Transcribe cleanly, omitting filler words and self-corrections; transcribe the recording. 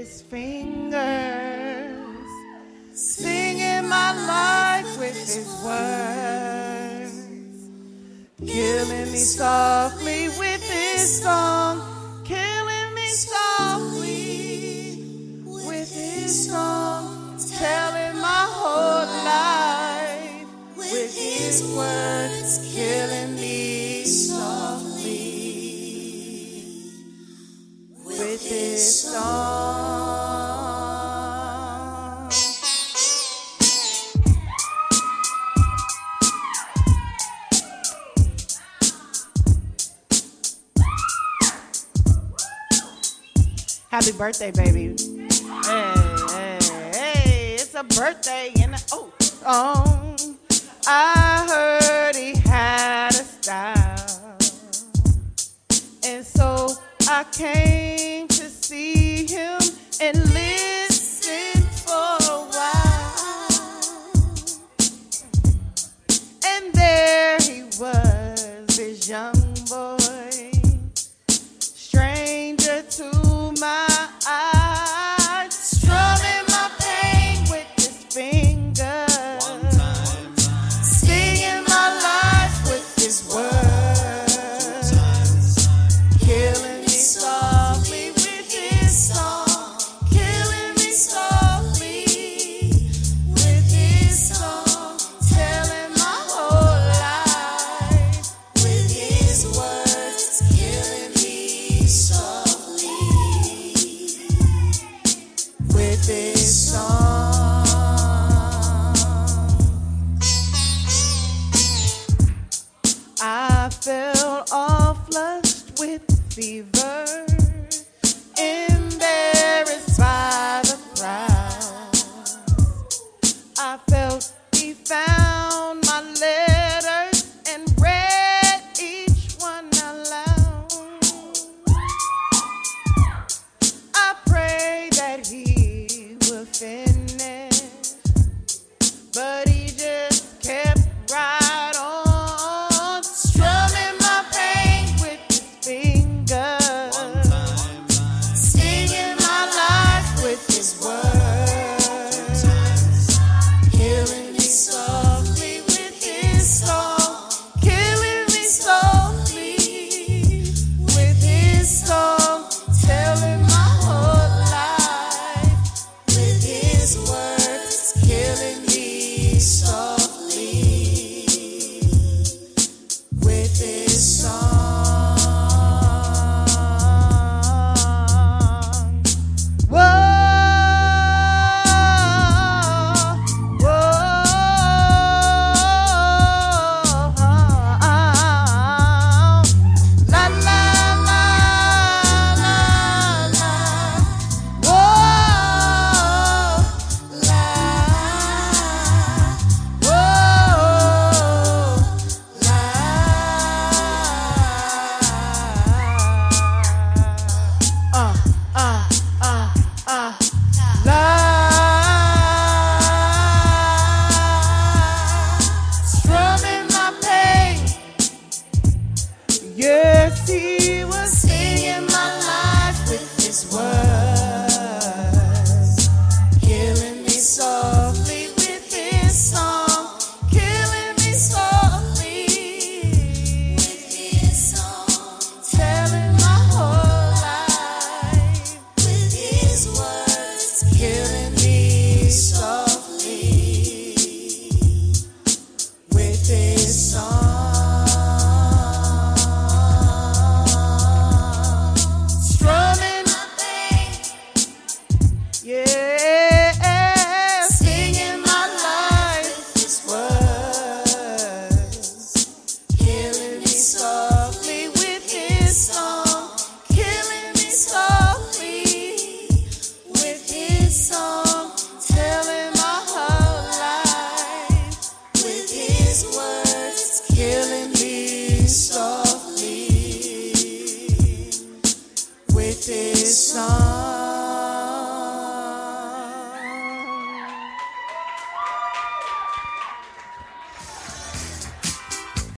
his fingers, singing my life with his words, killing me softly with his song, killing me softly with his song, telling my whole life with his words, killing me softly with his song. Happy birthday, baby. Hey, hey, hey, it's a birthday and I heard he had a style, and so I came